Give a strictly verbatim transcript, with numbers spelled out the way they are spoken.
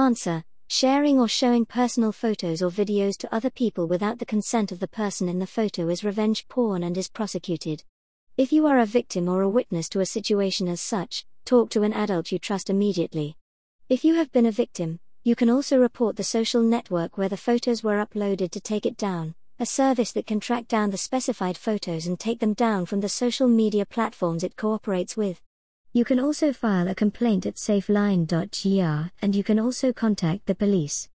Answer: sharing or showing personal photos or videos to other people without the consent of the person in the photo is revenge porn and is prosecuted. If you are a victim or a witness to a situation as such, talk to an adult you trust immediately. If you have been a victim, you can also report the social network where the photos were uploaded to Take It Down, a service that can track down the specified photos and take them down from the social media platforms it cooperates with. You can also file a complaint at safeline dot g r, and you can also contact the police.